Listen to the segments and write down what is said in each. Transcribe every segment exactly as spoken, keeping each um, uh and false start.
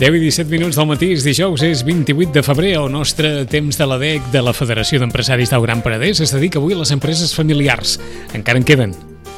deu i disset minuts del matí, és dijous, és vint-i-vuit de febrer. El nostre temps de l'A D E C de la Federació d'Empresaris del Gran Penedès es dedica avui a les empreses familiars. Encara en queden.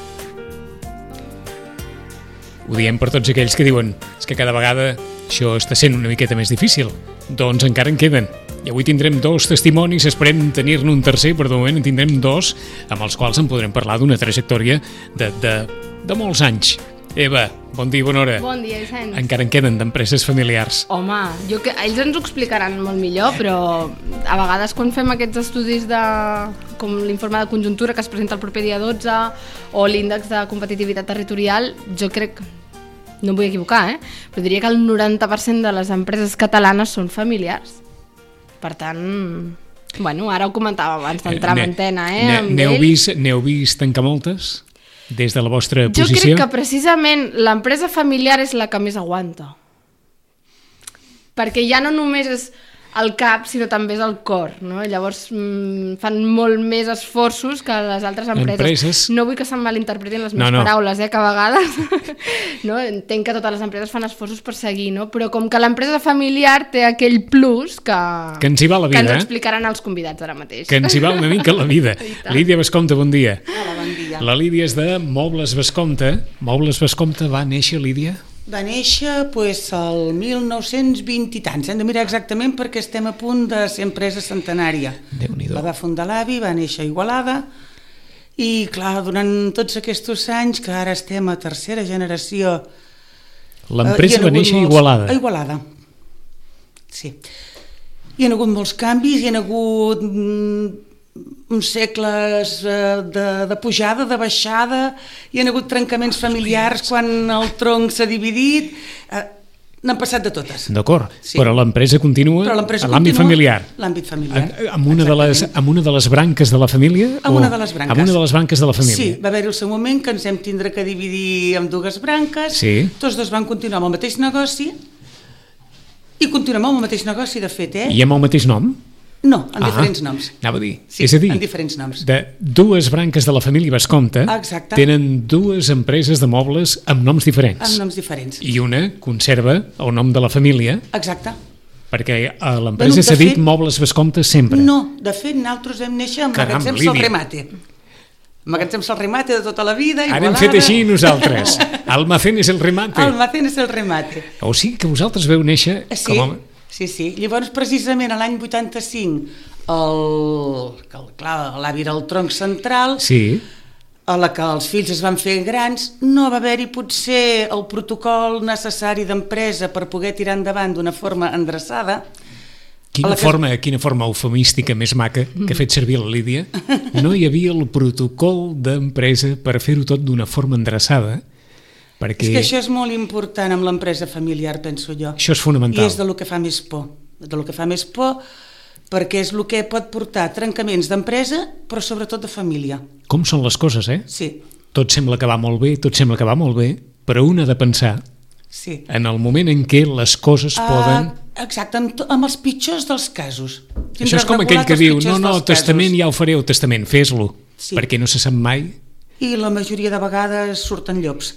Ho diem per tots aquells que diuen és que cada vegada això està sent una miqueta més difícil. Doncs encara en queden. I avui tindrem dos testimonis, esperem tenir-ne un tercer, però de moment en tindrem dos, amb els quals en podrem parlar d'una trajectòria de, de, de molts anys. Eva, bon dia i bona hora. Bon dia, Vicenç. Encara en queden d'empreses familiars. Home, jo que, ells ens ho explicaran molt millor, però a vegades quan fem aquests estudis de, com l'informe de conjuntura que es presenta el proper dia dotze o l'índex de competitivitat territorial, jo crec, no em vull equivocar, eh? però diria que el noranta per cent de les empreses catalanes són familiars. Per tant, bueno, ara ho comentava abans d'entrar en antena, eh? N'heu vist, n'heu vist tancar moltes? Des de la vostra posició? Jo crec que precisament l'empresa familiar és la que més aguanta. Perquè ja no només és el cap, sinó també és el cor, no? Llavors mmm, fan molt més esforços que les altres empreses. empreses. No vull que se'n malinterpretin les meves no, no. paraules, eh, que a vegades no? Entenc que totes les empreses fan esforços per seguir, no? Però com que l'empresa familiar té aquell plus que, que ens hi va la vida, que ens eh? explicaran els convidats ara mateix. Que ens hi va una mica la vida. Lídia Vescomte, bon dia. Hola, bon dia. La Lídia és de Mobles Vescomte. Mobles Vescomte va néixer, Lídia? Va néixer pues, el mil nou-cents vint i tants, hem de mirar exactament perquè estem a punt de ser empresa centenària. Déu-n'hi-do. La va fundar l'avi, va néixer a Igualada i clar, durant tots aquests anys que ara estem a tercera generació... L'empresa eh, va néixer molts... a Igualada. A Igualada, sí. Hi ha hagut molts canvis, hi ha hagut uns segles de, de pujada, de baixada, hi ha hagut trencaments familiars quan el tronc s'ha dividit, eh, n'han passat de totes. D'acord, sí. Però l'empresa continua Però l'empresa a l'àmbit continua, familiar. L'àmbit familiar. Amb una, de les, amb una de les branques de la família? Amb una de les branques. Amb una de les branques de la família. Sí, va haver-hi el seu moment que ens hem tindre que dividir en dues branques, sí. Tots dos van continuar amb el mateix negoci i continuem amb el mateix negoci, de fet, eh? I amb el mateix nom? No, en ah, diferents noms. Anava a dir. Sí, és a dir, en diferents noms. De dues branques de la família Vescomte Exacte. Tenen dues empreses de mobles amb noms diferents. Amb noms diferents. I una conserva el nom de la família. Exacte. Perquè a l'empresa bueno, s'ha dit fet, Mobles Vescomte sempre. No, de fet, nosaltres vam néixer amb Caram, Magatzem Salremate. Magatzem Salremate de tota la vida. Ara hem fet així nosaltres. Almacén és el remate. Almacén és el remate. O sigui que vosaltres veu néixer sí. com a... Sí, sí. Llavors, precisament, a l'any vuitanta-cinc, el, el, clar, l'avi era el tronc central, sí. A la que els fills es van fer grans, no va haver-hi potser el protocol necessari d'empresa per poder tirar endavant d'una forma endreçada. Quina, que... forma, quina forma eufemística més maca que ha fet servir la Lídia. No hi havia el protocol d'empresa per fer-ho tot d'una forma endreçada. Perquè... És que això és molt important amb l'empresa familiar, penso jo. Això és fonamental. I és de lo que fa més por. De lo que fa més por perquè és el que pot portar trencaments d'empresa, però sobretot de família. Com són les coses, eh? Sí. Tot sembla que va molt bé, tot sembla que va molt bé, però un ha de pensar sí. En el moment en què les coses uh, poden... Exacte, amb, to, amb els pitjors dels casos. Tindrà això és com aquell que diu, no, no, el testament ja ho faré, el testament, fes-lo, sí. Perquè no se sap mai. I la majoria de vegades surten llops.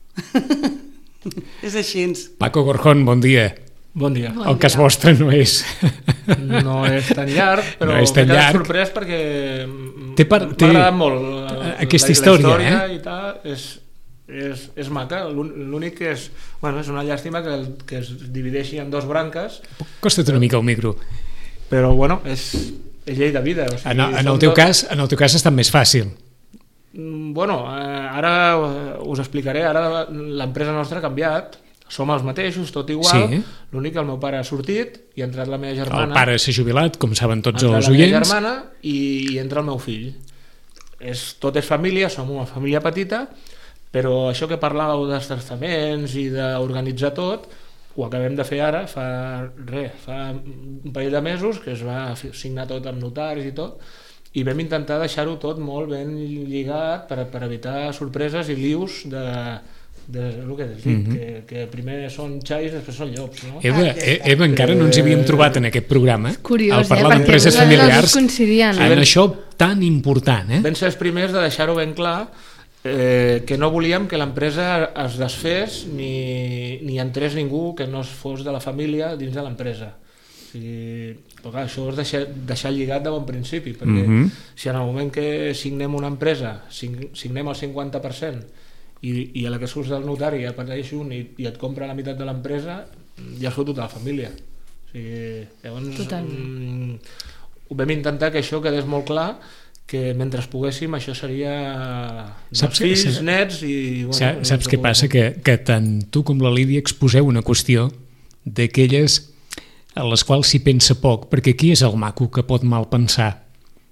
És així. Paco Gorjón, bon dia. Bon dia. El cas vostre no és... No és tan llarg, però no és tan m'he quedat llarg. sorprès perquè m'ha agradat molt la, aquesta la, història, la història eh? I tal, és, és, és maca. L'únic que és, bueno, és una llàstima que, el, que es divideixi en dos branques. Costa't una mica el micro. Però bueno, és, és llei de vida. O sigui, en, en, el teu dos... cas, en el teu cas ha estat més fàcil. Bueno, ara us explicaré, ara l'empresa nostra ha canviat, som els mateixos, tot igual, sí. L'únic que el meu pare ha sortit i ha entrat la meva germana. El pare s'ha jubilat, com saben tots els oients. Ha entrat la meva germana i, i entra el meu fill. És, tot és família, som una família petita, però això que parlàveu dels testaments i d'organitzar tot, ho acabem de fer ara, fa, res, fa un parell de mesos, que es va signar tot amb notaris i tot, i vam intentar deixar-ho tot molt ben lligat per, per evitar sorpreses i lius de, de el que has dit, mm-hmm. que, que primer són xais, després són llops, no? Eva, Eva encara no ens havíem trobat en aquest programa. Curiós, al parlar eh? d'empreses familiars, en això tan important, eh? Vam ser els primers de deixar-ho ben clar eh, que no volíem que l'empresa es desfés ni, ni entrés ningú que no fos de la família dins de l'empresa. O sigui, però clar, això és deixar, deixar lligat de bon principi, perquè mm-hmm. si en el moment que signem una empresa, signem el cinquanta per cent i, i a la que surts del notari apareix un i, i et compra la meitat de l'empresa, ja has fotut a la família. O sigui, llavors mm, ho vam intentar que això quedés molt clar, que mentre poguéssim això seria dels fills, saps, nets i... Bueno, saps saps què passa? Que, que tant tu com la Lídia exposeu una qüestió d'aquelles a les quals s'hi pensa poc, perquè qui és el maco que pot mal pensar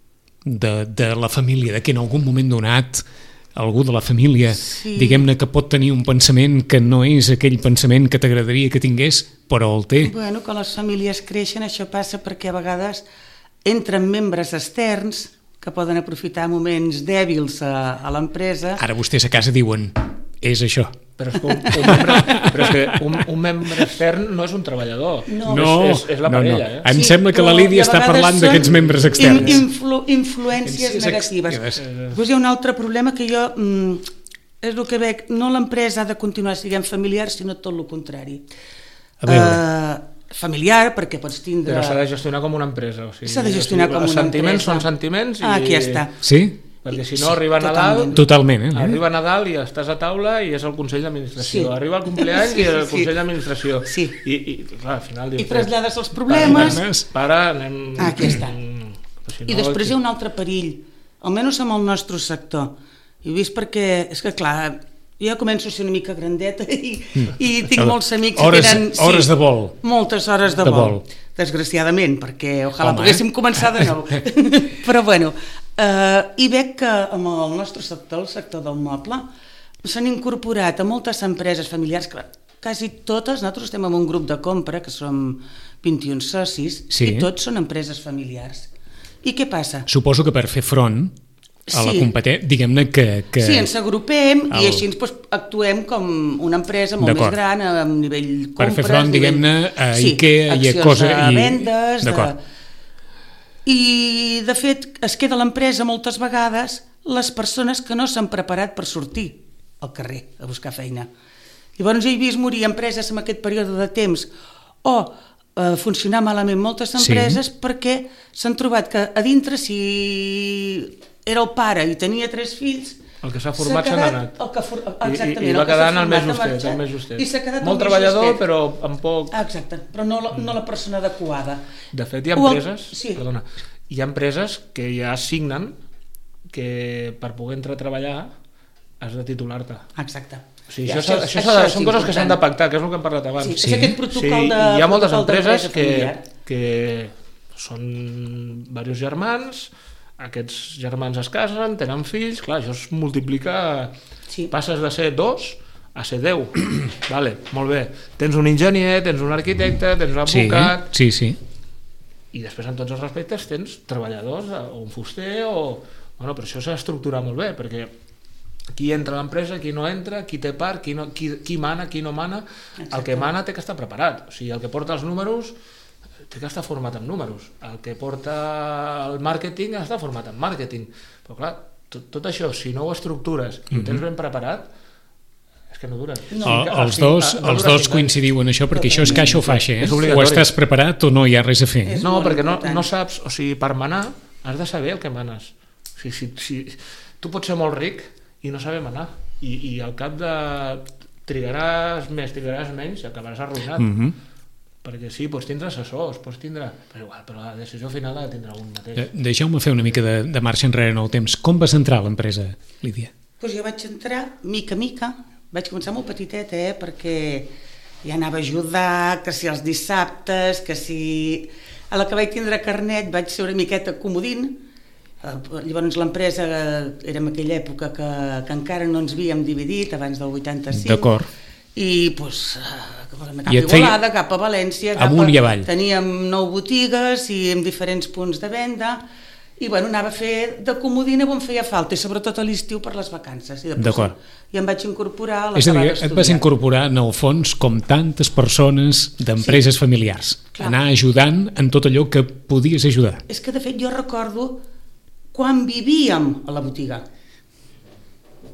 de, de la família, de que en algun moment donat algú de la família, sí. diguem-ne que pot tenir un pensament que no és aquell pensament que t'agradaria que tingués, però el té. Bueno, que les famílies creixen, això passa perquè a vegades entren membres externs que poden aprofitar moments dèbils a, a l'empresa. Ara vostès a casa diuen, és això. Però és que un, un, membre, però és que un, un membre extern no és un treballador, no, és, és, és la no, parella. No. Eh? Em sí, sembla que la Lídia està parlant d'aquests membres externs. Influ, influències negatives. Pues hi ha un altre problema que jo, mm, és el que veig, no l'empresa ha de continuar sent familiar, sinó tot el contrari. A veure... Uh, familiar, perquè pots tindre... Però s'ha de gestionar com una empresa. O sigui, s'ha de gestionar com una empresa. Els sentiments són sentiments i... Ah, aquí està. Sí? Perquè si no arriba sí, Nadal... Totalment, eh? Arriba Nadal i estàs a taula i és el Consell d'Administració. Sí. Arriba el compleany sí, sí, i el Consell sí. d'Administració. Sí. I, i, clar, al final dius... I trasllades els problemes... Para, anem... Ah, aquí està. Si no, I després hi ha un altre perill, almenys amb el nostre sector. I ho he vist perquè, és que clar... Jo començo a ser una mica grandeta i, i tinc molts amics hores, que tenen... Sí, hores de vol. Moltes hores de, de vol. vol. Desgraciadament, perquè ojalà Home, poguéssim eh? començar de nou. Però bueno, eh, i veig que amb el nostre sector, el sector del moble, s'han incorporat a moltes empreses familiars, que quasi totes, nosaltres estem en un grup de compra, que som vint-i-un socis, sí. I tots són empreses familiars. I què passa? Suposo que per fer front... a la sí. competència, diguem-ne que, que... Sí, ens agrupem el... i així doncs, actuem com una empresa molt més gran a nivell compres... Per fer front, nivell... diguem-ne, a sí, IKEA i a cosa... de i... vendes... D'acord. De... I, de fet, es queda a l'empresa moltes vegades les persones que no s'han preparat per sortir al carrer a buscar feina. Llavors he vist morir empreses en aquest període de temps o eh, funcionar malament moltes empreses sí. perquè s'han trobat que a dintre si... era el pare i tenia tres fills, el que s'ha format s'ha anat el que for... exactament, i, i va quedar en el més justet, el més justet. I s'ha quedat molt treballador justet. Però amb poc exacte, però no la, no la persona adequada. De fet hi ha empreses el... sí. perdona, hi ha empreses que ja signen que per poder entrar a treballar has de titular-te. Exacte. O sigui, ja, això, això, això, això són coses que s'han de pactar, que és el que hem parlat abans. Sí, sí. És aquest protocol sí, de... Hi ha moltes empreses que, que són diversos germans, aquests germans es casen, tenen fills, clar, això es multiplica, sí. Passes de ser dos a ser deu. Vale, molt bé. Tens un enginyer, tens un arquitecte, tens un advocat... Sí, sí, sí. I després, en tots els respectes, tens treballadors, o un fuster, o... Bueno, però això s'ha d'estructurar molt bé, perquè qui entra a l'empresa, qui no entra, qui té part, qui, no, qui, qui mana, qui no mana... Exacte. El que mana té que estar preparat. O sigui, el que porta els números... té que estar format en números, el que porta el màrqueting està format en màrqueting, però clar, tot, tot això, si no ho estructures i ho tens ben preparat, és que no dura. No. El, els dos, no els dos coincidiu en això, perquè això és caixa o faixa, eh? O estàs preparat o no hi ha res a fer. No, perquè no, no saps, o sigui, per manar has de saber el que manes. O sigui, si, si, tu pots ser molt ric i no saber manar, i, i al cap de trigaràs més, trigaràs menys, acabaràs arruïnat. Mhm. Perquè sí, pots tindre assessors, pots tindre... Però igual, però la decisió final ha de tindre un mateix. Deixeu-me fer una mica de, de marxa enrere en el temps. Com vas entrar a l'empresa, Lídia? Pues jo vaig entrar mica mica, vaig començar molt petiteta, eh, perquè ja anava a ajudar, que si els dissabtes, que si... A la que vaig tindre carnet vaig ser una miqueta comodín, llavors l'empresa era en aquella època que, que encara no ens havíem dividit, abans del vuitanta-cinc. D'acord. I doncs cap a Igualada, cap a València, cap amunt i avall. Teníem nou botigues i amb diferents punts de venda i bueno, anava a fer de comodina on feia falta i sobretot a l'estiu per les vacances i, D'acord. I em vaig incorporar a la És a dir, et vas incorporar en el fons com tantes persones d'empreses sí. familiars, clar. Anar ajudant en tot allò que podies ajudar. És que de fet jo recordo quan vivíem a la botiga.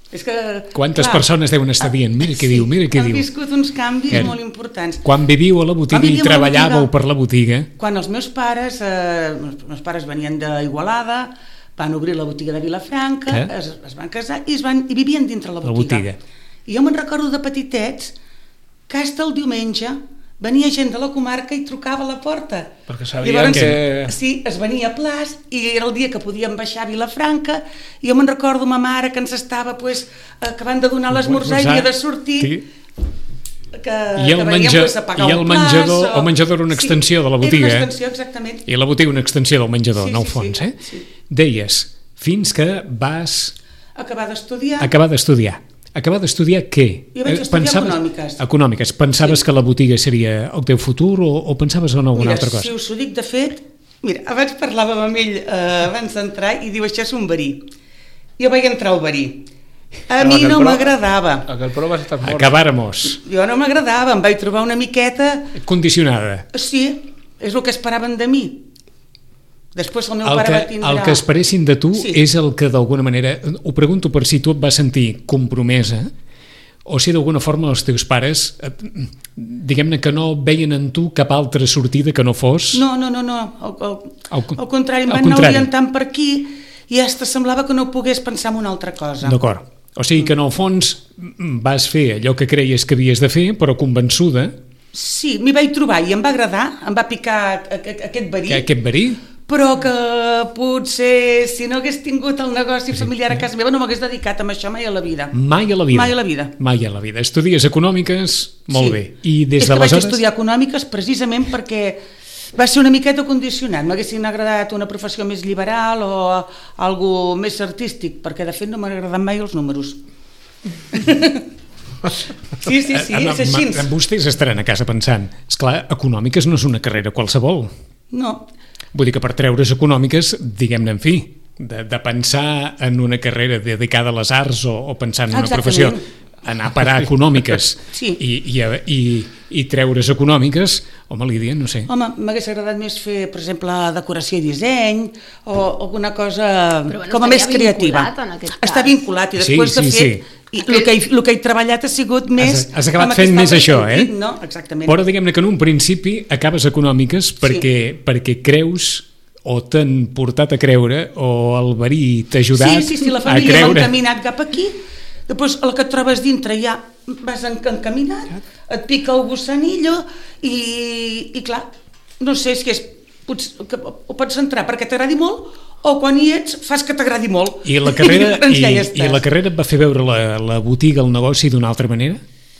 És que, Quantes clar, persones deuen estar dient, mira què sí, diu, mira què han diu. Han viscut uns canvis Que molt importants. Quan vivíeu a la botiga i treballàveu per la botiga... Quan els meus pares, eh, els meus pares venien d'Igualada, van obrir la botiga de Vilafranca, es, es van casar i, es van, i vivien dintre la botiga. la botiga. I jo me'n recordo de petitets que hasta el diumenge venia gent de la comarca i trucava a la porta. Perquè sabien que... Sí, es venia a Plas i era el dia que podíem baixar a Vilafranca i jo me'n recordo ma mare que ens estava pues, acabant de donar l'esmorzar i havia de sortir... Sí. Que, I el, que menja, pues, i el menjador, o... el menjador era una extensió sí, de la botiga. Era una extensió, exactament. I la botiga una extensió del menjador, sí, no al sí, fons. Sí, eh? sí. Deies, fins que vas... Acabar d'estudiar. Acabar d'estudiar. Acabar d'estudiar què? Jo vaig estudiar pensaves, econòmiques. Econòmiques. Pensaves sí. que la botiga seria el teu futur o, o pensaves en alguna mira, altra cosa? Si us ho dic de fet, mira, abans parlàvem amb ell eh, abans d'entrar i diu això és un verí. Jo vaig entrar al verí. A mi no m'agradava. Aquell prou vas estar mort. Acabàremos. Jo no m'agradava, em vaig trobar una miqueta... Condicionada. Sí, és el que esperaven de mi. Després el meu el pare que, va tindre... El que esperessin de tu sí. és el que d'alguna manera... Ho pregunto per si tu et vas sentir compromesa o si d'alguna forma els teus pares diguem-ne que no veien en tu cap altra sortida que no fos... No, no, no, no. Al, al, al, al contrari, em van anar orientant per aquí i hasta semblava que no pogués pensar en una altra cosa. D'acord. O sigui que en el fons vas fer allò que creies que havies de fer, però convençuda... Sí, m'hi vaig trobar i em va agradar, em va picar aquest verí. Que aquest verí? Però que potser si no hagués tingut el negoci familiar a casa meva no m'hagués dedicat a això mai a la vida. Mai a la vida? Mai a la vida. Mai a la vida. Estudies econòmiques? Molt sí. bé. I des és que d'aleshores... vaig estudiar econòmiques precisament perquè va ser una miqueta condicionat. M'haguessin agradat una professió més liberal o algo més artístic, perquè de fet no m'han agradat mai els números. Sí, sí, sí, és així. Vostès estaran a casa pensant, esclar, econòmiques no és una carrera qualsevol. No. Vull dir que per treure's econòmiques, diguem-ne, en fi, de, de pensar en una carrera dedicada a les arts o, o pensar en una Exactament. professió, anar a parar econòmiques sí. i, i, i, i treure's econòmiques, home, Lídia, no sé. Home, m'hagués agradat més fer, per exemple, decoració i disseny o alguna cosa bueno, com a més creativa. Està vinculat i després, sí, sí, de fet, sí. I el, que he, el que he treballat ha sigut més... Has, has acabat fent més això, sentit, eh? No? Exactament. Però diguem-ne que en un principi acabes econòmiques perquè, sí. perquè creus o t'han portat a creure o el verí t'ha ajudat a creure... Sí, sí, sí, la família m'ha encaminat cap aquí, després el que et trobes dintre ja vas encaminat, et pica el gossanillo i, i clar, no sé si és... Potser, que ho pots entrar perquè t'agradi molt o quan hi ets fas que t'agradi molt. I la carrera, I, ja i, i la carrera et va fer veure la, la botiga, el negoci d'una altra manera?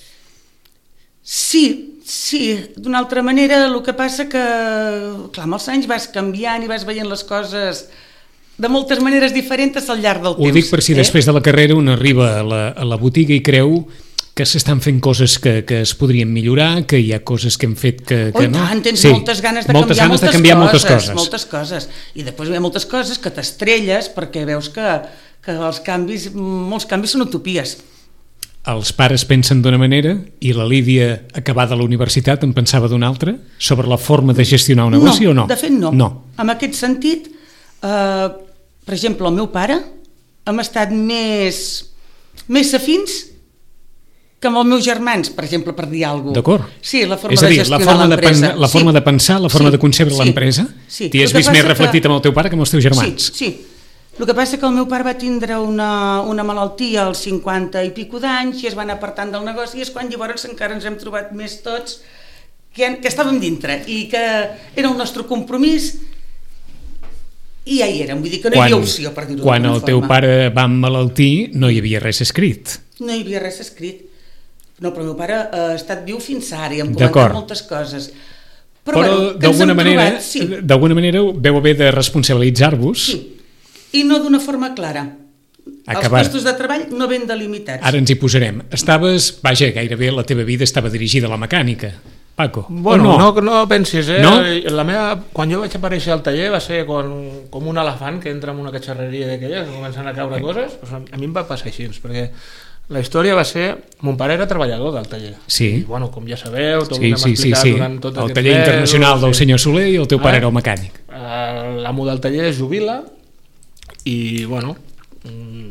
Sí, sí, d'una altra manera. El que passa que, clar, amb els anys vas canviant i vas veient les coses de moltes maneres diferents al llarg del temps. Ho dic per si eh? després de la carrera un arriba a la, a la botiga i creu que s'estan fent coses que, que es podrien millorar, que hi ha coses que hem fet que, que oh, no. Tant, tens sí, moltes ganes de moltes canviar, ganes moltes, de canviar coses, moltes coses. Moltes coses. I després hi ha moltes coses que t'estrelles perquè veus que, que els canvis, molts canvis són utopies. Els pares pensen d'una manera i la Lídia, acabada la universitat, en pensava d'una altra? Sobre la forma de gestionar un negoci no, o no? De fet no. no. En aquest sentit, eh, per exemple, el meu pare hem estat més, més afins que amb els meus germans, per exemple, per dir alguna cosa. D'acord. Sí, la forma És a dir, de gestionar la forma l'empresa. De, la forma sí. de pensar, la forma sí. de concebre sí. l'empresa, sí. t'hi has vist més reflectit que... amb el teu pare que amb els teus germans. Sí, sí. El que passa que el meu pare va tindre una, una malaltia als cinquanta i pico d'anys i es van apartant del negoci i és quan llavors encara ens hem trobat més tots que, que estàvem dintre i que era el nostre compromís i ja hi érem, vull dir que no quan, hi havia opció, per dir-ho d'alguna forma. Quan el teu pare va emmalaltir no hi havia res escrit. No hi havia res escrit. No, però el meu pare ha estat viu fins ara i hem comentat moltes coses. Però, però bueno, d'alguna manera, sí. d'alguna manera veu haver de responsabilitzar-vos. Sí, i no d'una forma clara. Acabar. Els postos de treball no ben delimitats. Ara ens hi posarem. Estaves, vaja, gairebé la teva vida estava dirigida a la mecànica. Paco, bueno, no? no, no pensis, eh? No? La meva, quan jo vaig aparèixer al taller va ser com, com un elefant que entra en una catxarreria d'aquella que comencen a caure coses. Pues a mi em va passar així, perquè la història va ser... Mon pare era treballador del taller. Sí. I, bueno, com ja sabeu, tot sí, ho hem sí, explicat sí, sí. durant tot el aquest taller mes, internacional del sí. senyor Soler i el teu pare ah, era el mecànic. L'amo del taller es jubila i, bueno,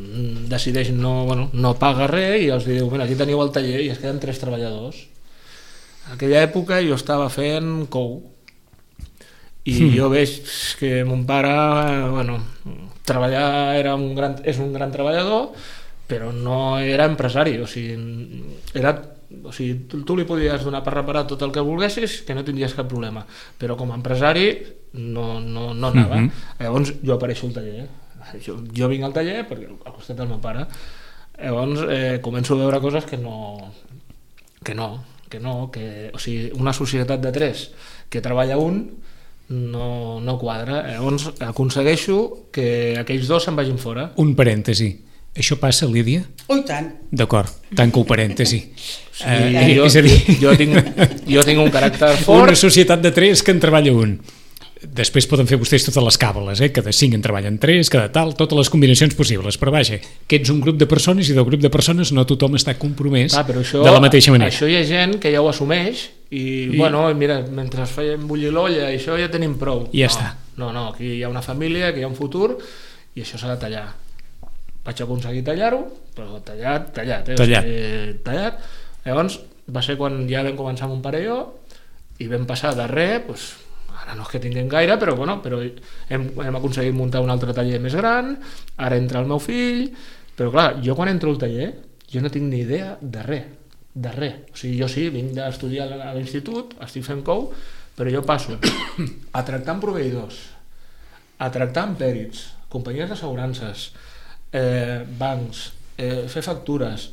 decideix no, bueno, no paga res i els diu, mira, aquí teniu el taller i es queden tres treballadors. En aquella època jo estava fent cou i mm. jo veig que mon pare, bueno, treballar era un gran, és un gran treballador, però no era empresari, o sigui, era, o sigui, tu, tu li podies donar per reparar tot el que volguessis, que no tindries cap problema, però com a empresari no, no, no anava. Mm-hmm. Llavors jo apareixo al taller, jo, jo vinc al taller perquè al costat del meu pare, llavors eh, començo a veure coses que no, que no, que no, que, o sigui, una societat de tres que treballa un no, no quadra. Llavors aconsegueixo que aquells dos se'n vagin fora. Un parèntesi. Això passa, Lídia? Oh, i tant. D'acord, tanco el parèntesi. Sí, uh, jo, és a dir... jo, tinc, jo tinc un caràcter fort. Una societat de tres que en treballa un. Després poden fer vostès totes les càbales, eh? Que de cinc en treballen tres, que de tal, totes les combinacions possibles, però vaja, que ets un grup de persones i del grup de persones no tothom està compromès ah, això, de la mateixa manera. Això hi ha gent que ja ho assumeix i, I... bueno, mira, mentre fèiem bullir l'olla i això ja tenim prou. I ja no, està. No, no, aquí hi ha una família, aquí hi ha un futur i això s'ha de tallar. Vaig aconseguir tallar-ho, però tallat, tallat, eh? Tallat. O sigui, tallat. Llavors va ser quan ja vam començar amb un parelló i vam passar de res, doncs, ara no és que tinguem gaire, però, bueno, però hem, hem aconseguit muntar un altre taller més gran, ara entra el meu fill, però clar, jo quan entro al taller jo no tinc ni idea de res, de res. O sigui, jo sí, vinc d'estudiar a l'institut, estic fent cou, però jo passo a tractar amb proveïdors, a tractar amb pèrits, companyies d'assegurances, eh, bancs, eh, fer factures.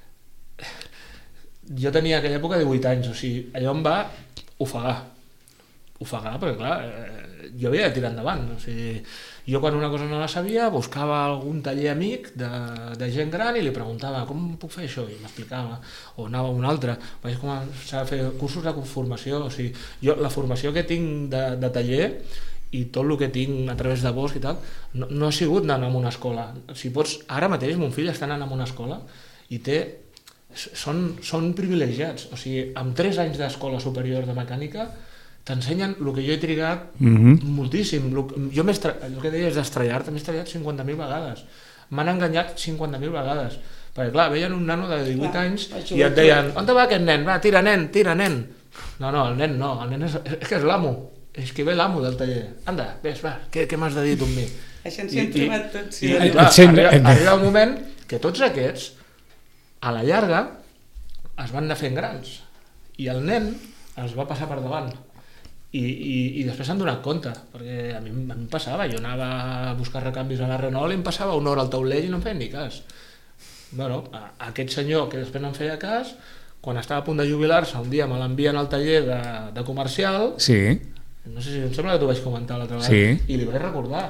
Jo tenia aquella època divuit anys, o sigui, allò em va ofegar. ofegar, perquè clar, eh, jo havia de tirar endavant, o sigui, jo quan una cosa no la sabia buscava algun taller amic de, de gent gran i li preguntava com puc fer això, i m'explicava, o anava a un altre, vaig començar a fer cursos de formació, o sigui, jo la formació que tinc de, de taller i tot el que tinc a través de Bosch i tal, no, no ha sigut anar a una escola. Si pots, ara mateix mon fill està anant a una escola i té, són, són privilegiats, o sigui, amb tres anys d'escola superior de mecànica t'ensenyen el que jo he trigat mm-hmm. moltíssim. Jo m'he estra... el que deies d'estrellar-te, m'he estrellat cinquanta mil vegades. M'han enganyat cinquanta mil vegades. Perquè clar, veien un nano de divuit clar, anys i et deien, on va aquest nen? Va, tira nen, tira nen. No, no, el nen no, el nen és, és que és l'amo. És que ve l'amo del taller. Anda, ves, va, què, què m'has de dir tu amb mi? Això ens hi hem trobat tots. Sí. I, i, clar, arriba, arriba un moment que tots aquests, a la llarga, es van anar fent grans. I el nen els va passar per davant. I, i, i després s'han donat compte, perquè a mi, a mi em passava, jo anava a buscar recanvis a la Renault i em passava una hora al taulell i no em feien ni cas. Bueno, a, a aquest senyor que després no em feia cas, quan estava a punt de jubilar-se, un dia me l'envien al taller de, de comercial, sí. No sé si em sembla que t'ho vaig comentar l'altra vegada, sí. I li vaig recordar.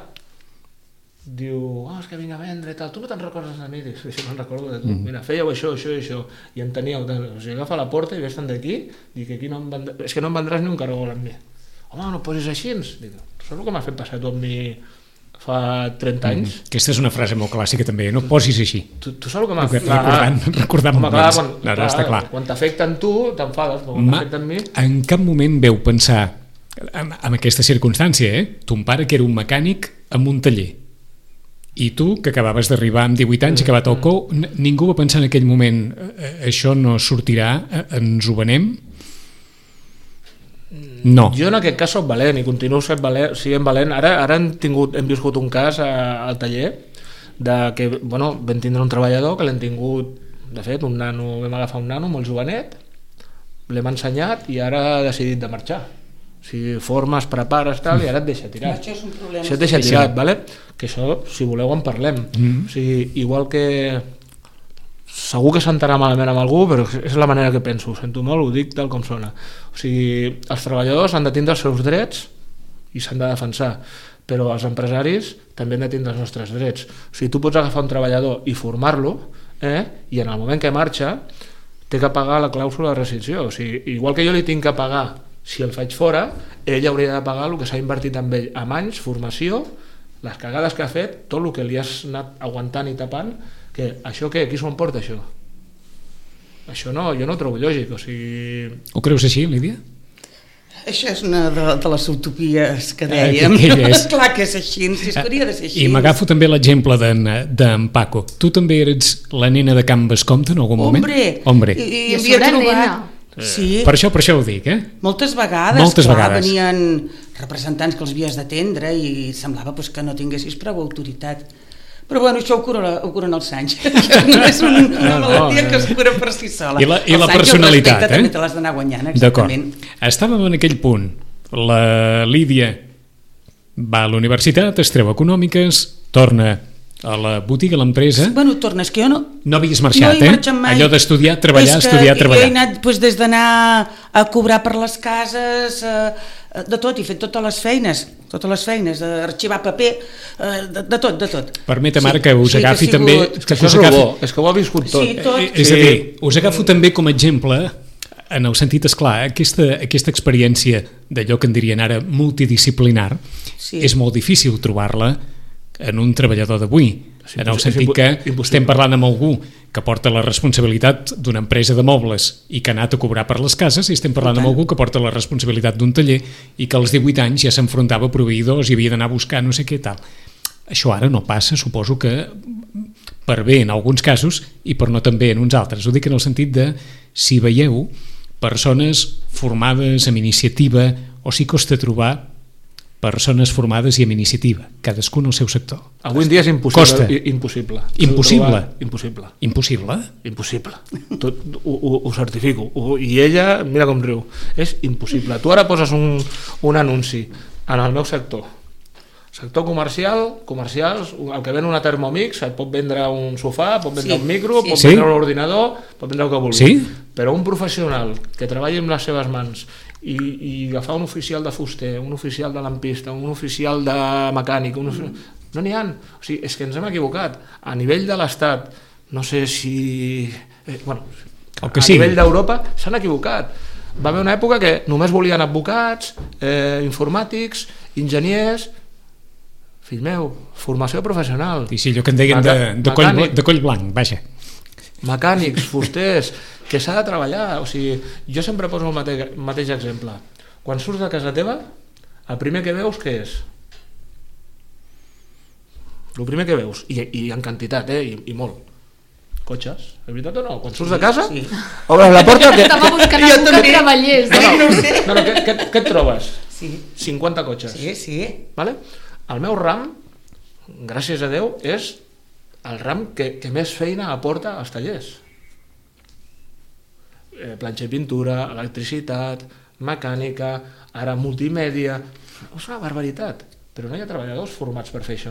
Diu, oh, és que vinc a vendre i tal, tu no te'n recordes de mi? Dic, sí, no em recordo de tu, mm. Mira, fèieu això, això i això, i en teníeu, o sigui, agafa la porta i vés-te'n d'aquí, dic, aquí no em vendràs, és que no em vendràs ni un caragol amb mi. Home, no posis així? Dic, saps el que m'has fet passar tu amb mi fa trenta anys? Mm. Aquesta és una frase molt clàssica també, no posis així. Tu, tu saps el que m'has fet? Recordant, recordant home, clar, quan, no, no, està clar. Quan t'afecten tu, t'enfades, però quan t'afecten mi... En cap moment veu pensar, en, en aquesta circumstància, eh? Ton pare que era un mecànic amb un taller, i tu, que acabaves d'arribar amb divuit anys, acabat el cou, ningú va pensar en aquell moment, això no sortirà, ens ho venem? No. Jo en aquest cas soc valent i continuo sent valent, siguent valent. Ara, ara hem, tingut, hem viscut un cas a, al taller de que, bueno, vam tindre un treballador que l'hem tingut, de fet, un nano, vam agafar un nano molt jovenet, l'hem ensenyat i ara ha decidit de marxar. O sigui, formes, prepares, tal, i ara et deixa tirar. Això és un problema. Això et deixa tirat, vale? Que això, si voleu, en parlem. Mm. O sigui, igual que... Segur que s'entrarà malament amb algú, però és la manera que penso, ho sento molt, ho dic tal com sona. O sigui, els treballadors han de tindre els seus drets i s'han de defensar, però els empresaris també han de tindre els nostres drets. O sigui, tu pots agafar un treballador i formar-lo, eh? I en el moment que marxa té que pagar la clàusula de rescissió. O sigui, igual que jo li tinc que pagar si el faig fora, ell hauria de pagar el que s'ha invertit amb ell amb anys, formació, les cagades que ha fet, tot el que li has anat aguantant i tapant, que això què? Qui s'ho emporta, això? Això no, jo no ho trobo lògic, o sigui... Ho creus així, Lídia? Això és una de, de les utopies que dèiem. Ah, és. Clar que és així, si es hauria de ser així. I m'agafo també l'exemple d'en Paco. Tu també eres la nena de Can Bascompte en algun moment? Hombre! Hombre. I, i I havia sobre trobat... nena. Sí. Per això, per això ho dic, eh? Moltes vegades, Moltes clar, vegades. venien representants que els havies d'atendre i semblava pues, que no tinguessis prou autoritat. Però bueno, això ho curen, ho curen els anys. No és un, una malaltia que es cura per si sola. I la, i la Els anys personalitat, respecte, eh? també te l'has d'anar guanyant, D'acord. exactament. Estàvem en aquell punt. La Lídia va a la universitat, es treu econòmiques, torna a la botiga, a l'empresa. Bueno, tornes, que jo no... No havies marxat, no he eh? marxat mai. Allò d'estudiar, treballar, És que estudiar, treballar. Jo he anat pues, des d'anar a cobrar per les cases, eh, de tot, he fet totes les feines, totes les feines, arxivar paper, eh, de, de tot, de tot. Permetem ara que us sí, agafi que també... sigut... És que us això és agafi- bo, és que ho ha viscut tot. Sí, tot. Eh, És a dir, us agafo també com a exemple, en el sentit, esclar, aquesta, aquesta experiència d'allò que en dirien ara multidisciplinar, Sí. és molt difícil trobar-la en un treballador d'avui, És en el impos- sentit és impo- que impossible. estem parlant amb algú que porta la responsabilitat d'una empresa de mobles i que ha anat a cobrar per les cases, i estem parlant I tant. amb algú que porta la responsabilitat d'un taller i que als divuit anys ja s'enfrontava a proveïdors i havia d'anar a buscar no sé què tal. Això ara no passa, suposo que per bé en alguns casos i per no tan bé en uns altres. Ho dic en el sentit de, si veieu persones formades amb iniciativa, o si costa trobar persones formades i amb iniciativa, cadascun al seu sector. Avui en dia és impossible. Costa. i- Impossible. Impossible. Trobar- Impossible. Impossible? Impossible. Tot, ho, ho, ho certifico. Ho, I ella, mira com riu, és impossible. Tu ara poses un, un anunci en el meu sector. Sector comercial, comercials, el que ven una Thermomix et pot vendre un sofà, pot vendre Sí, un micro, sí. pot Sí? vendre un ordinador, pot vendre el que vulgui. Sí? Però un professional que treballi amb les seves mans i, i agafar un oficial de fuster, un oficial de lampista, un oficial de mecànic, un oficial... no n'hi ha. O sigui, és que ens hem equivocat. A nivell de l'Estat, no sé si... Eh, bueno, El que a sigui. nivell d'Europa s'han equivocat. Va haver una època que només volien advocats, eh, informàtics, enginyers... Fill meu, formació professional. I si allò que en deien de, de, coll, Mecànic. de coll blanc, vaja. Mecànics, fusters, que s'ha de treballar. O sigui, jo sempre poso el mateix, mateix exemple. Quan surts de casa teva, el primer que veus què és? El primer que veus, i, i en quantitat, eh? I, i molt. Cotxes, és veritat o no? Quan surts de casa, Sí. obres la porta... Que, Estava buscant Jo algú que també. treballés. no, Eh? no, no, no, què, què, què et trobes? Sí, cinquanta cotxes. sí, sí. Vale? El meu ram, gràcies a Déu, és el ram que, que més feina aporta als tallers. Eh, planxa i pintura, electricitat, mecànica, ara multimèdia... És una barbaritat, però no hi ha treballadors formats per fer això.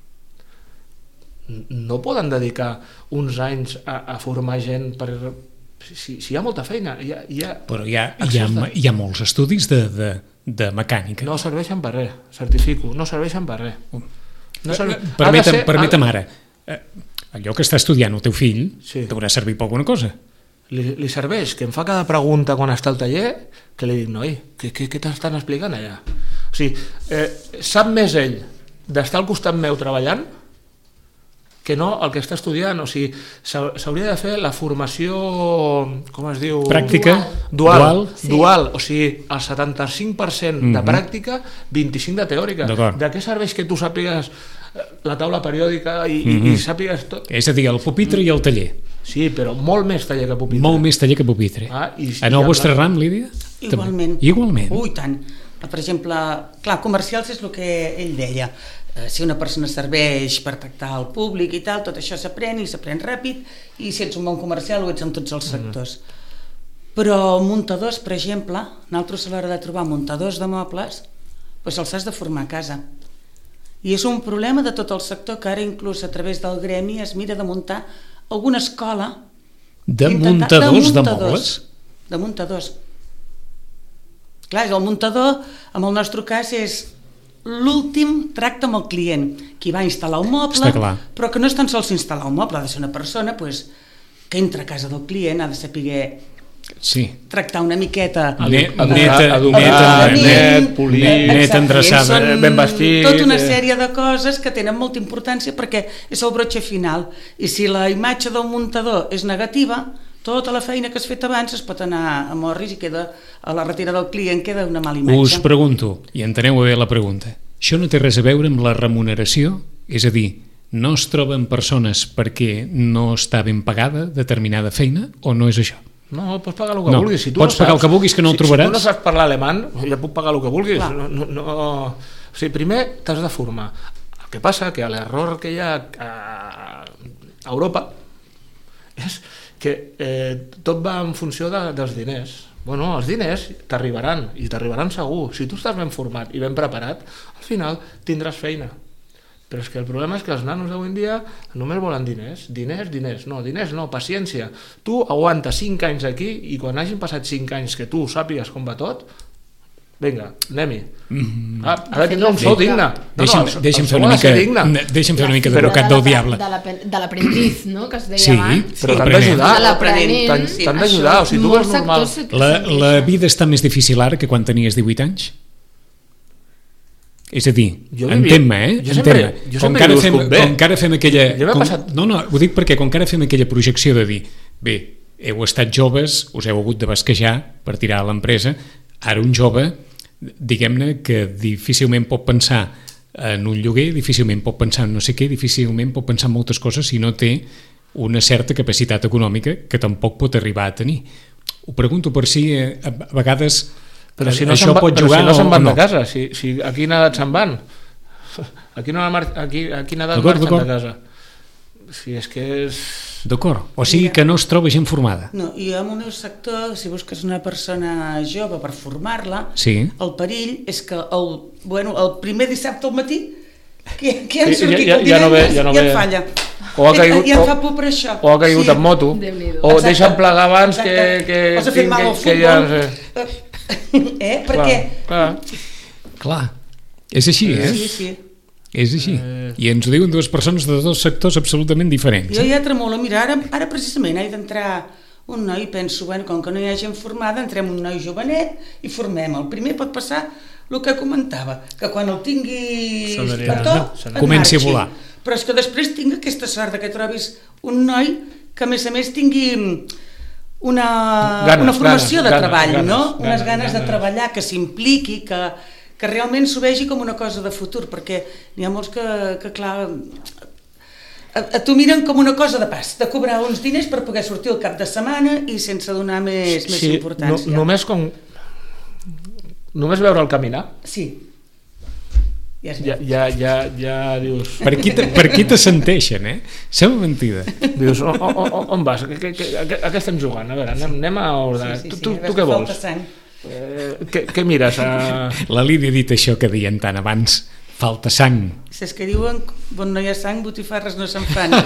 No poden dedicar uns anys a, a formar gent per... Si, si hi ha molta feina, hi ha... Hi ha Però hi ha, hi ha, hi ha molts estudis de, de, de mecànica. no serveixen per res, certifico, no serveixen per res. No serve... Permetem, Ha de ser- permetem ara, eh, allò que està estudiant el teu fill Sí. t'haurà servit per alguna cosa. Li, li serveix que em fa cada pregunta quan està al taller, que li dic, noi, què, què, què t'estan explicant allà? O sigui, eh, sap més ell d'estar al costat meu treballant que no el que està estudiant. O sigui, s'ha- s'hauria de fer la formació, com es diu? Pràctica, Dual. dual. Sí. Dual, o sigui, el setanta-cinc per cent de Mhm. pràctica, vint-i-cinc de teòrica. D'acord. De què serveix que tu sàpigues eh, la taula periòdica i, Mhm. i, i sàpigues tot? És a dir, el pupitre i el taller. Sí, però molt més taller que pupitre. Molt més taller que pupitre. Ah, i- en i el amb vostre la- ram, Lídia? Igualment. Igualment. Ui, tant. Per exemple, clar, comercials és el que ell deia. Eh, si una persona serveix per tractar el públic i tal, tot això s'aprèn i s'aprèn ràpid, i si ets un bon comercial ho ets en tots els sectors. Però muntadors, per exemple, nosaltres a l'hora de trobar muntadors de mobles, doncs els has de formar a casa. I és un problema de tot el sector, que ara inclús a través del gremi es mira de muntar alguna escola De intentar- muntadors de mobles? de muntadors. Clar, el muntador, en el nostre cas, és l'últim tracte amb el client, qui va instal·lar un moble, Està clar. però que no és tan sols instal·lar un moble, ha de ser una persona pues, que entra a casa del client, ha de saber Sí. tractar una miqueta... Ne- Educar, neta, educar, neta, net, net, polir, net, net endreçada, Són ben vestit, tota una eh. sèrie de coses que tenen molta importància perquè és el brotxe final, i si la imatge del muntador és negativa, tota la feina que has fet abans es pot anar a morris i queda a la retirada del client queda una mala imatge. Us pregunto, i enteneu bé la pregunta, això no té res a veure amb la remuneració? És a dir, no es troben persones perquè no està ben pagada determinada feina o no és això? No, pots pagar el que no, vulguis. Si tu pots no pagar saps, el que vulguis que no si, el trobaràs. Si tu no saps parlar alemany, ja puc pagar el que vulguis. Clar. No, no, no... O sigui, primer t'has de formar. El que passa que l'error que hi ha a Europa és que eh, tot va en funció de, dels diners. Bueno, els diners t'arribaran, i t'arribaran segur. Si tu estàs ben format i ben preparat, al final tindràs feina. Però és que el problema és que els nanos d'avui en dia només volen diners, diners, diners. No, diners no, paciència. Tu aguanta cinc anys aquí i quan hagin passat cinc anys que tu sàpigues com va tot, vinga, anem-hi. Mm. Ah, ara tindrà un sou digne. No, deixa'm, no, deixa'm fer una mica, deixa'm fer una mica d'advocat del diable. De l'aprendiz, no?, que es deia sí, abans. Però t'han d'ajudar. De l'aprenent. T'han d'ajudar, o sigui, tu vas normal. La, la vida està més difícil ara que quan tenies divuit anys? És a dir, entén-me, eh? Jo sempre, entén-me. jo Com sempre que ara he fem, bé. com que ara fem aquella... Com, passat... No, no, ho dic perquè com que ara fem aquella projecció de dir, bé, heu estat joves, us heu hagut de basquejar per tirar a l'empresa, ara un jove, diguem-ne que difícilment pot pensar en un lloguer, difícilment pot pensar en no sé què, difícilment pot pensar en moltes coses si no té una certa capacitat econòmica que tampoc pot arribar a tenir. Ho pregunto per si eh, a vegades... Però si no això se'n va, pot jugar si no se'n van no? de casa, si, si a quina edat se'n van? A quina, a quina edat marxen de casa? Si és que és... D'acord, o sigui que no es troba gent formada. No, i en un sector, si busques una persona jove per formar-la, sí. el perill és que el, bueno, el primer dissabte al matí que, que han sí, sortit ja, el divendres ja no ve, ja no i ve. et falla. O ha caigut, I em fa por per això. O ha caigut sí. en moto, o Exacte. deixen plegar abans que, que, o s'ha fet mal al que, que ja... No sé. Eh? Perquè... Clar, clar. clar, és així, eh? Sí, sí. És així. Eh... I ens ho diuen dues persones de dos sectors absolutament diferents. Jo ja tremola, mira, ara, ara precisament he d'entrar un noi i penso, bueno, com que no hi ha gent formada, entrem un noi jovenet i formem. El primer pot passar el que comentava, que quan el tinguis per tot, et comenci marxi. a volar. Però és que després tinc aquesta sort que trobis un noi que a més a més tingui una, ganes, una formació ganes, de treball, ganes, no? ganes, Unes ganes, ganes de treballar, que s'impliqui, que, que realment s'ho vegi com una cosa de futur, perquè n'hi ha molts que, que clar, a, a tu miren com una cosa de pas, de cobrar uns diners per poder sortir el cap de setmana i sense donar més, sí, més importància. No, només com... Només veure'l caminar. Sí. Ja, ja, ja, ja, ja dius... Per aquí, te, per aquí t'assenteixen, eh? Sembla mentida. Dius, on, on, on vas? A què, a què estem jugant? A veure, anem, anem a ordenar. Sí, sí, sí, tu, tu, tu què vols? Eh, què, què mires? A... La Lídia ha dit això que deien tant abans. Falta sang. Si és que diuen on no hi ha sang, botifarres no se'n fan.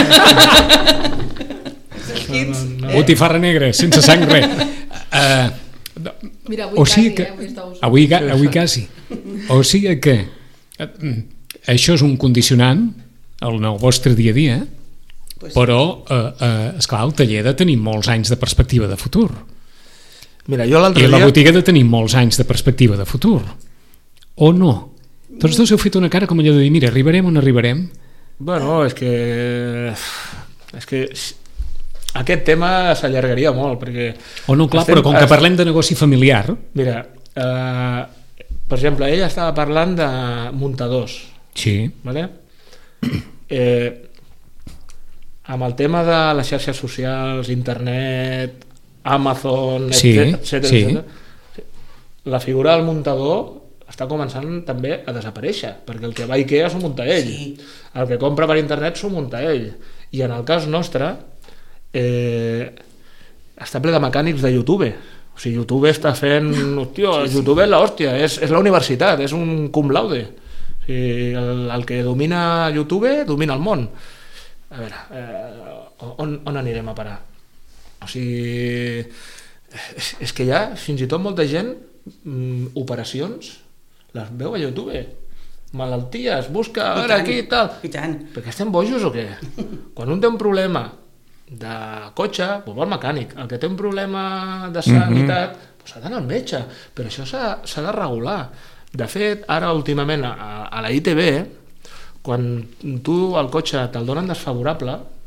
no, no, no. Botifarra negra, sense sang, res. Uh, Mira, avui o sigui quasi, que, eh? Avui, avui quasi. O sigui que això és un condicionant en el vostre dia a dia, pues però, eh, eh, esclar, el taller ha de tenir molts anys de perspectiva de futur. Mira, jo l'altre I la dia... botiga ha de tenir molts anys de perspectiva de futur. O no? Tots dos heu fet una cara com allò de dir, mira, arribarem o no arribarem? Bueno, és que... És que... Aquest tema s'allargaria molt, perquè... O no, clar, estem, però com que parlem de negoci familiar... Mira, eh, per exemple, ella estava parlant de muntadors. Sí. Vale? Eh, amb el tema de les xarxes socials, internet, Amazon, sí, etcètera, sí. etcètera, la figura del muntador està començant també a desaparèixer, perquè el que va a Ikea s'ho munta ell, sí. El que compra per internet s'ho munta ell, i en el cas nostre eh, està ple de mecànics de YouTube. O sigui, YouTube està fent... Hòstia, sí, sí. YouTube és l'hòstia, és, és la universitat, és un cum laude. O sigui, el, el que domina YouTube domina el món. A veure, eh, on, on anirem a parar? O sigui, és, és que hi ha fins i tot molta gent mm, operacions les veu a YouTube. Malalties, busca, a veure, aquí i tal. I tant. Perquè estem bojos o què? Quan un té un problema de cotxe, doncs va al mecànic. El que té un problema de sanitat, mm-hmm. doncs s'ha d'anar al metge. Però això s'ha de regular. De fet, ara últimament a, a la I T B, quan tu el cotxe te'l donen desfavorable,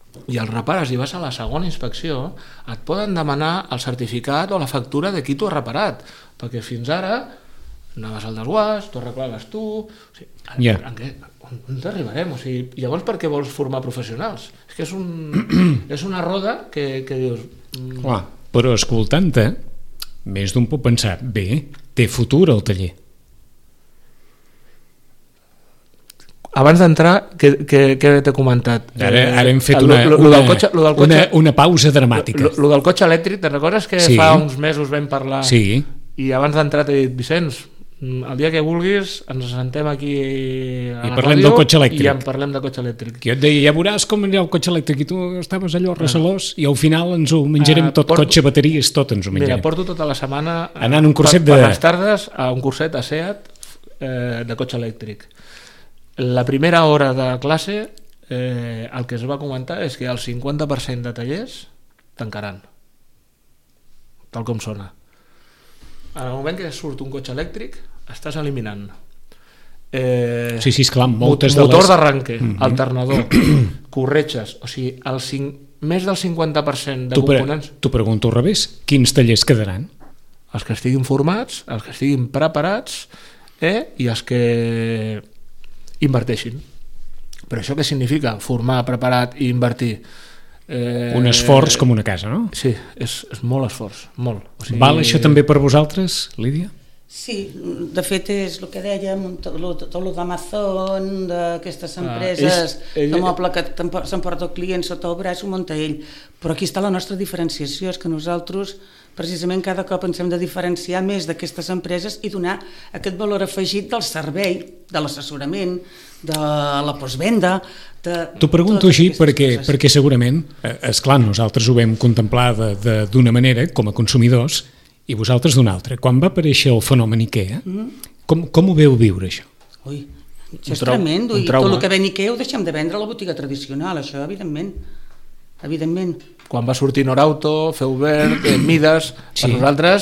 i el repares i vas a la segona inspecció, et poden demanar el certificat o la factura de qui t'ho ha reparat, perquè fins ara anaves al desguàs, t'ho arreglaves tu... O sigui, en, yeah. en què, on, on arribarem? O sigui, llavors per què vols formar professionals? És que és, un, és una roda que, que dius... Mm... Clar, però escoltant-te, més d'un pot pensar, bé, té futur el taller. Abans d'entrar, què, què, què t'he comentat? Ara, ara hem fet Eh, una, lo, lo, lo una, del cotxe, lo del cotxe, una, una pausa dramàtica. Lo, lo del cotxe elèctric, te'n recordes que sí. fa uns mesos vam parlar? Sí. I abans d'entrar t'he dit, Vicenç, el dia que vulguis ens sentem aquí a I la parlem ràdio del cotxe elèctric. I en parlem de cotxe elèctric. Que jo et deia, ja veuràs com anirà el cotxe elèctric, i tu estaves allò recelós, i al final ens ho menjarem Uh, tot, porto, cotxe, bateries, tot ens ho menjarem. Mira, porto tota la setmana anant un curset per, de... per les tardes a un curset a SEAT eh, de cotxe elèctric. La primera hora de classe eh, el que es va comentar és que el cinquanta per cent de tallers tancaran, tal com sona. En el moment que surt un cotxe elèctric estàs eliminant eh, sí, sí, esclar, moltes motor de les... d'arranque, mm-hmm. alternador, corretges, o sigui, el cinc, més del cinquanta per cent de tu components... T'ho pregunto al revés, quins tallers quedaran? Els que estiguin formats, els que estiguin preparats eh, i els que inverteixin. Però això què significa? Formar, preparat i invertir. Eh, un esforç com una casa, no? Sí, és, és molt esforç, molt. O sigui, val això també per vosaltres, Lídia? Sí, de fet és el que dèiem, tot el d'Amazon, d'aquestes empreses ah, és, ell... de moble que s'emporta el client sota el braç, ho munta ell. Però aquí està la nostra diferenciació, és que nosaltres precisament cada cop ens hem de diferenciar més d'aquestes empreses i donar aquest valor afegit del servei, de l'assessorament, de la postvenda... T'ho pregunto així perquè, perquè segurament, esclar, nosaltres ho vam contemplar d'una manera com a consumidors i vosaltres d'una altra. Quan va aparèixer el fenomen IKEA, mm-hmm. com, com ho veu viure això? Ui, això és tremendo, i tot el que ven IKEA ho deixem de vendre a la botiga tradicional, això evidentment, evidentment. Quan va sortir Norauto, Feubert, eh, Midas, sí. Per nosaltres,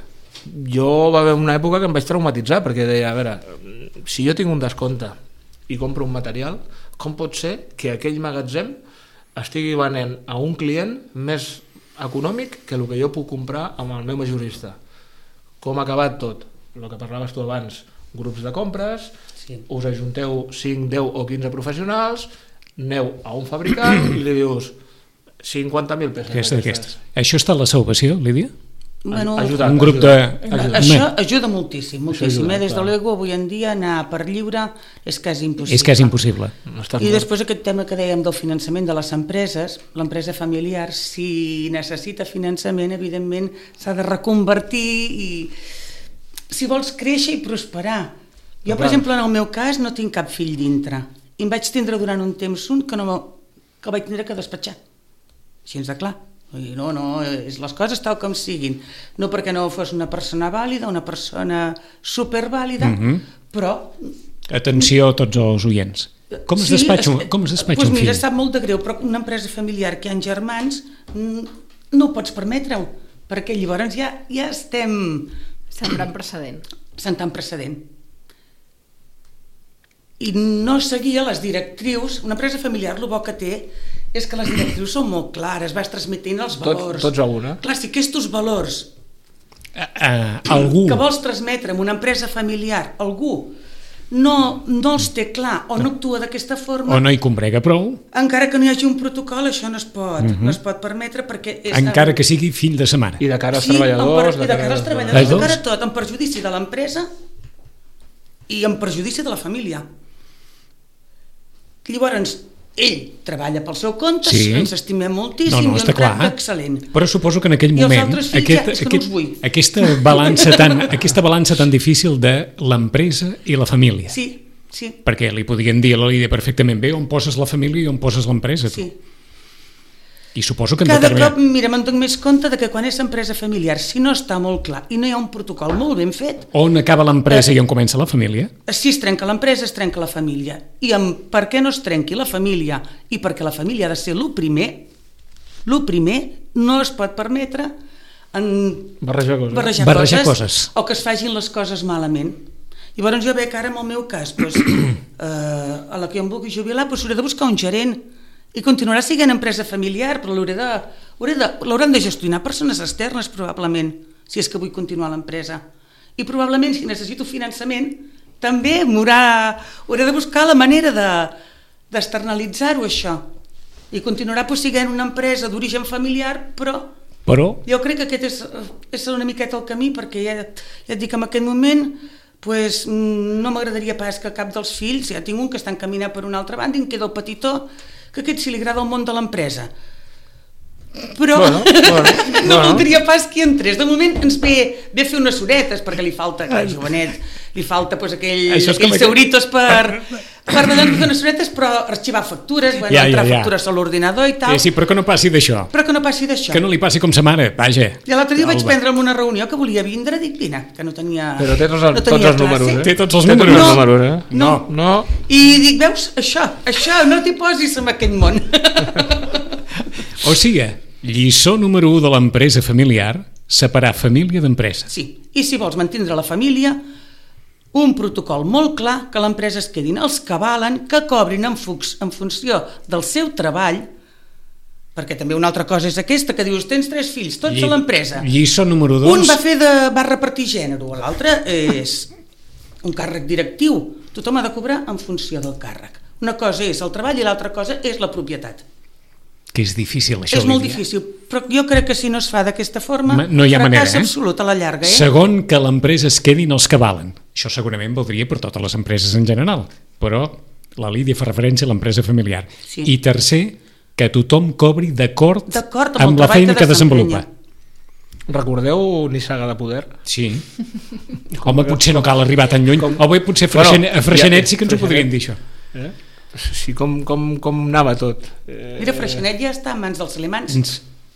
jo va haver una època que em vaig traumatitzar, perquè deia, a veure, si jo tinc un descompte i compro un material, com pot ser que aquell magatzem estigui venent a un client més econòmic que el que jo puc comprar amb el meu majorista? Com ha acabat tot? El que parlaves tu abans, grups de compres, sí. Us ajunteu cinc, deu o quinze professionals, aneu a un fabricant i li dius cinquanta mil peces. Aquesta, aquestes. Això està a la salvació, Lídia? Bueno, ajuda, un grup ajuda, de... ajuda. Això ajuda moltíssim, moltíssim. Ajuda, Des de l'ego avui en dia anar per lliure és quasi impossible. És quasi impossible. No I després aquest tema que dèiem del finançament de les empreses, l'empresa familiar, si necessita finançament, evidentment s'ha de reconvertir i si vols créixer i prosperar. Jo, per exemple, en el meu cas no tinc cap fill dintre i em vaig tindre durant un temps un que, no, que el vaig tindre que despatxar. Així ens de clar. No, no, és les coses tal com siguin. No perquè no fos una persona vàlida, una persona supervàlida, mm-hmm. però... Atenció a tots els oients. Com es sí, despatxa, es, com es despatxa pues un fill? Mira, sap molt de greu, però una empresa familiar que hi ha germans no ho pots permetre-ho, perquè llavors ja, ja estem... Sentant precedent. Sentant precedent. I no seguia les directrius. Una empresa familiar, el bo que té és que les directrius són molt clares, vas transmetent els valors. Tots, tots a una. Clar, si aquests valors uh, uh, algú... que vols transmetre en una empresa familiar, algú no, no els té clar o no actua d'aquesta forma... O no hi combrega prou. Encara que no hi hagi un protocol, això no es pot, uh-huh. no es pot permetre perquè... És encara que sigui fill de sa mare. I de cara als sí, treballadors... Per, I de cara als treballadors, de cara a tot, en perjudici de l'empresa i en perjudici de la família. Llavors, ell treballa pel seu compte, sí. Ens estimem moltíssim, no, no, i està un clar. excel·lent. Però suposo que en aquell moment aquest, ja, aquest, no aquesta, balança tan, aquesta balança tan difícil de l'empresa i la família. Sí, sí. Perquè li podien dir a la Lídia perfectament bé on poses la família i on poses l'empresa. Sí. I suposo que... Cada determinat... cop, mira, me'n dono més compte de que quan és empresa familiar, si no està molt clar i no hi ha un protocol molt ben fet... On acaba l'empresa eh, i on comença la família? Si es trenca l'empresa, es trenca la família. I amb, per què no es trenqui la família? I perquè la família ha de ser el primer, el primer no es pot permetre en barrejar coses, barrejar barrejar coses, coses o que es facin les coses malament. Llavors jo veig que ara en el meu cas, doncs, eh, a la que jo em vulgui jubilar, doncs hauré de buscar un gerent. I continuarà sent empresa familiar, però l'hauré de, hauré de, l'hauran de gestionar persones externes, probablement, si és que vull continuar l'empresa. I probablement, si necessito finançament, també m'haurà, hauré de buscar la manera de, d'externalitzar-ho, això. I continuarà pues, sent una empresa d'origen familiar, però, però jo crec que aquest és, és una miqueta el camí, perquè ja, ja et dic que en aquest moment pues, no m'agradaria pas que cap dels fills, ja tinc un que està encaminat per una altra banda i em queda el petitó, que aquest sí li agrada el món de l'empresa. Però bueno, bueno, no bueno. voldria pas que entrés. De moment ens ve, ve fer unes horetes, perquè li falta, clar, jovenet, li falta pues, aquell, aquells euritos per, per fer unes horetes, però arxivar factures, bueno, ja, entrar ja, ja. factures a l'ordinador i tal. Sí, sí, però que no passi d'això. Però que no passi d'això. Que no li passi com sa mare, vaja. I l'altre dia vaig prendre en una reunió que volia vindre, dic, vine, que no tenia Però té tots, el, no tots tenia els números, eh? Té tots els Té números. tots els No, números, eh? no. no. I dic, veus, això, això, no t'hi posis en aquest món. O sigui, lliçó número u de l'empresa familiar, separar família d'empresa. Sí, i si vols mantindre la família, un protocol molt clar, que l'empresa es quedin els que valen, que cobrin en, fux, en funció del seu treball, perquè també una altra cosa és aquesta, que dius, tens tres fills, tots Lli... a l'empresa. Lliçó número dos... Un va fer de, va repartir gènere, l'altre és un càrrec directiu. Tothom ha de cobrar en funció del càrrec. Una cosa és el treball i l'altra cosa és la propietat. Que és difícil, això, És molt Lídia. difícil, però jo crec que si no es fa d'aquesta forma, Ma- no hi ha manera, fracàs eh? absolut a la llarga. Eh? Segon, que l'empresa es quedin els que valen. Això segurament valdria per totes les empreses en general, però la Lídia fa referència a l'empresa familiar. Sí. I tercer, que tothom cobri d'acord D'acord amb amb, el la treball feina que que desenvolupa. Recordeu Nissaga de Poder? Sí. Home, potser no cal arribar tan lluny. Com- O bé potser a Freixenet, Bueno, a Freixenet ja- sí que ens ho Freixenet. podrien dir, això. Eh? Sí, com, com, com anava tot. Eh, Mira, Freixenet ja està en mans dels alemans. Ens-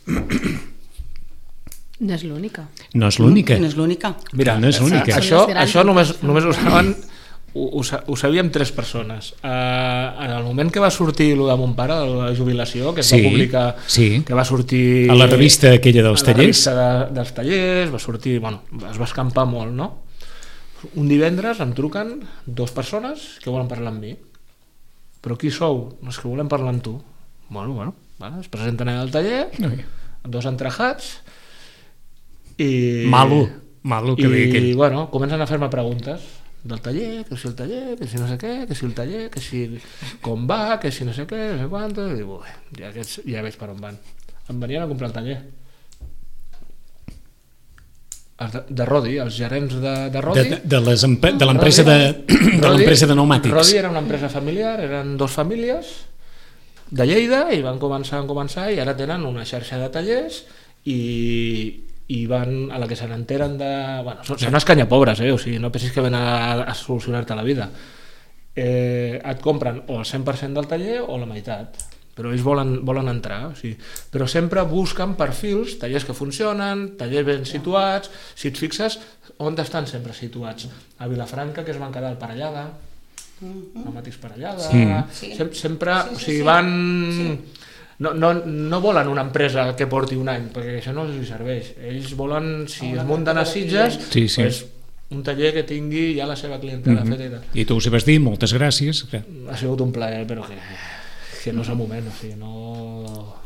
No és l'única. No és l'única. No és l'única. Mira, No és l'única. a- això, Són les grans això només, empreses només ho saben ho, ho, sa- ho sabíem tres persones. Uh, en el moment que va sortir el de mon pare, de la jubilació, que es Sí, va publicar, sí. que va sortir... A la revista aquella dels a la tallers. revista de, dels tallers, va sortir, bueno, es va escampar molt, no? Un divendres em truquen dues persones que volen parlar amb mi. Però qui sou? No, és que volem parlar amb tu. Bueno, bueno, vale, es presenten al taller, dos entrajats, i... Malo, malo que I, digui aquell. bueno, comencen a fer-me preguntes del taller, que si el taller, que si no sé què, que si el taller, que si com va, que si no sé què, no sé quantos, i dic, ui, ja, aquests, ja veig per on van. Em venien a comprar el taller. Els de, de Rodi, els gerents de, de Rodi. De, de, les empe- de l'empresa de, de, l'empresa de pneumàtics. Rodi era una empresa familiar, eren dos famílies de Lleida i van començar a començar i ara tenen una xarxa de tallers i, i van a la que se n'enteren de... Bueno, són, són escanyapobres, eh? O sigui, no pensis que ven a, a solucionar-te la vida. Eh, et compren o el cent per cent del taller o la meitat, però ells volen, volen entrar, o sigui, però sempre busquen perfils, tallers que funcionen, tallers ben situats. Si et fixes, on estan sempre situats? A Vilafranca, que es van quedar al Parellada, pneumàtics Parellada, Sí. Sem sempre, Sí, sí, o sigui, sí. van... Sí. No, no, no volen una empresa que porti un any, perquè això no els serveix. Ells volen, si es munten a Sitges, Sí, sí. pues, un taller que tingui ja la seva clientela Mhm. feta i tal. I tu ho sabes dir, moltes gràcies. Ha sigut un plaer, però que, que no és el moment, o sigui, no...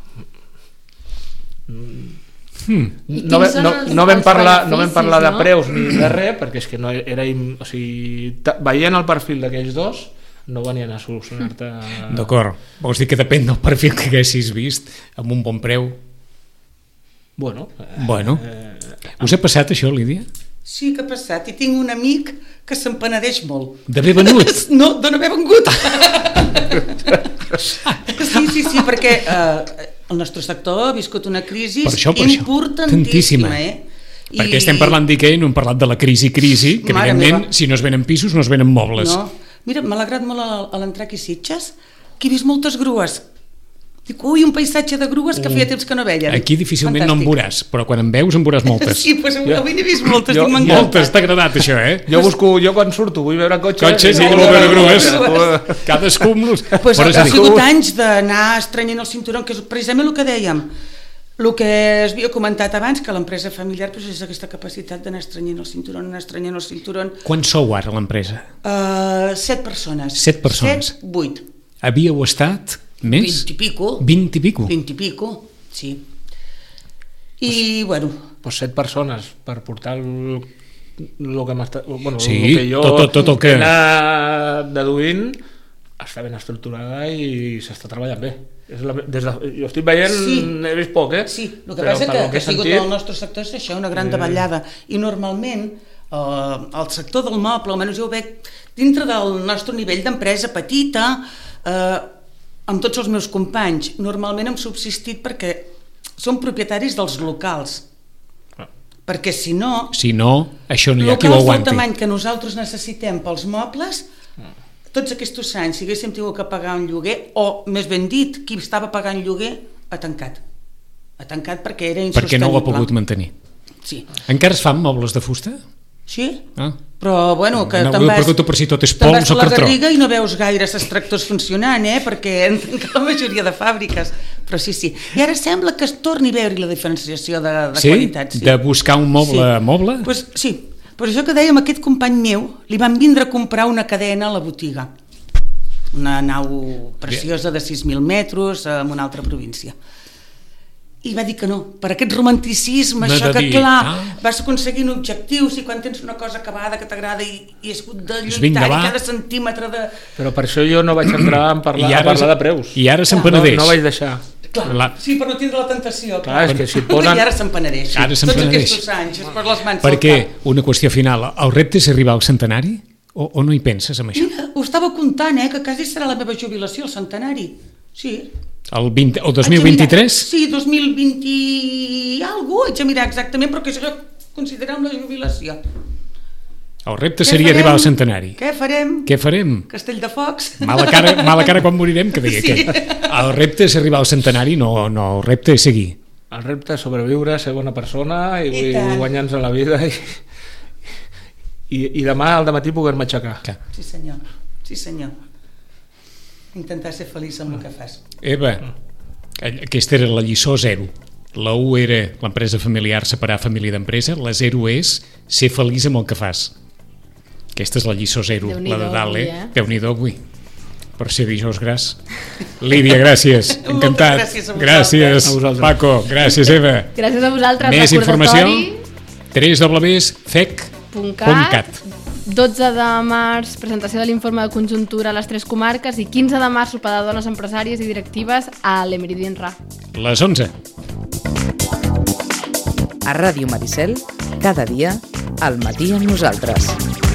Hmm. No, quins ve- no, són els- no vam els parlar, no vam beneficis, parlar de no? preus ni de res, perquè és que no era... im- O sigui, ta- veient el perfil d'aquells dos, no venien a solucionar-te... D'acord. Vols dir que depèn del perfil que haguessis vist, amb un bon preu? Bueno, eh, Bueno. eh, Us ha passat això, Lídia? Sí que ha passat, i tinc un amic que se'n penedeix molt. D'haver venut? No, de no haver vengut. Sí, sí, sí, perquè eh, el nostre sector ha viscut una crisi Per això, per això. importantíssima. Tantíssima. Eh? Perquè estem parlant d'Ikea i no hem parlat de la crisi, crisi, que Mare evidentment, meva. si no es venen pisos, no es venen mobles. No. Mira, m'ha alegrat molt a, a l'entrar aquí a Sitges, que he vist moltes grues. Dic, ui, un paisatge de grues que feia temps que no veien. Aquí difícilment no en Fantàstic. veuràs, però quan en veus en veuràs moltes. Sí, doncs avui n'he vist moltes, Jo- dic, m'encanta. Moltes, t'ha agradat això, eh? Jo busco, jo quan surto vull veure cotxes... Cotxes i no vol veure grues. grues. Cadascú amb los... Pues Però és a ha dir, sigut anys d'anar estrenyent el cinturó, que és precisament el que dèiem. El que es havia comentat abans, que l'empresa familiar pues, és aquesta capacitat d'anar estrenyent el cinturó, anar estrenyent el cinturó. quan sou ara a l'empresa? Uh, set persones. Set persones. Set, vuit. Havíeu estat Més? vint i pico. vint i pico? vint i pico, sí. I, pues, bueno... Pues set persones per portar el, el que m'està... Bueno, sí, el que jo tot, tot, tot el que... he anat deduint està ben estructurada i s'està treballant bé. És la, des de, jo estic veient, sí. He vist poc, eh? Sí, el que passa que, que, que ha sigut sentit... el nostre sector és això, una gran davallada. I normalment eh, el sector del moble, almenys jo ho veig dintre del nostre nivell d'empresa petita, eh, amb tots els meus companys, normalment hem subsistit perquè som propietaris dels locals. Ah. Perquè si no... Si no, això no hi ha qui ho aguanti. Locals del tamany que nosaltres necessitem pels mobles... Ah. Tots aquests anys, si haguéssim tingut que pagar un lloguer, o més ben dit, qui estava pagant lloguer, ha tancat. Ha tancat perquè era insostenible. Perquè no ho ha pogut mantenir. Sí. Encara es fan mobles de fusta? Sí, ah. Però bueno, que no, te'n vas, per per si tot és pols o la cartró. Garriga i no veus gaire els tractors funcionant, eh? Perquè han tancat la majoria de fàbriques. Però sí, sí. I ara sembla que es torni a veure la diferenciació de, de sí? qualitat. Sí, de buscar un moble sí. a moble? Pues, sí, per això que dèiem, aquest company meu li van vindre a comprar una cadena a la botiga, una nau preciosa de sis mil metres en una altra província, i va dir que no, per aquest romanticisme, no, això que dir, clar, ah. vas aconseguint objectius i quan tens una cosa acabada que t'agrada i, i has hagut de lluitar i cada centímetre de... Però per això jo no vaig entrar a parlar, a parlar de preus. I ara se'n penedeix. No, no vaig deixar. Clar, la... sí, per no tindre la tentació. Clar, clar. És que si et posen... I ara se'n penedeix. Ara se'n Tots penedeix. aquests anys, és per les mans perquè, una qüestió final, el repte és arribar al centenari? O, o no hi penses amb això? Mira, ho estava comptant, eh, que quasi serà la meva jubilació, el centenari. Sí. El, vint, el dos mil vint-i-tres? Sí, dos mil vint i alguna cosa, haig de mirar exactament, però que això considerem la jubilació. El repte Què seria farem? Arribar al centenari. Què farem? Què farem? Castell de Focs. Mala cara, mala cara quan morirem, que deia sí. Aquest. El repte és arribar al centenari, no, no, el repte és seguir. El repte és sobreviure, ser bona persona i, I guanyar-nos a la vida i, i, i demà al dematí poder-me aixecar. Sí senyor, sí senyor. Intentar ser feliç amb el que fas. Eva, aquesta era la lliçó zero. La u era l'empresa familiar, separar família d'empresa. La zero és ser feliç amb el que fas. Aquesta és la lliçó zero, la de dalt, eh? Déu-n'hi-do avui, per ser dijous gras. Lídia, gràcies, encantat. Gràcies a gràcies, a Paco, gràcies, Eva. Gràcies a vosaltres. Més informació, w w w punt fec punt cat. dotze de març, presentació de l'informe de conjuntura a les tres comarques i quinze de març, sopar de dones empresàries i directives a l'Emeridien Ra. Les onze. A Ràdio Maricel, cada dia, al matí amb nosaltres.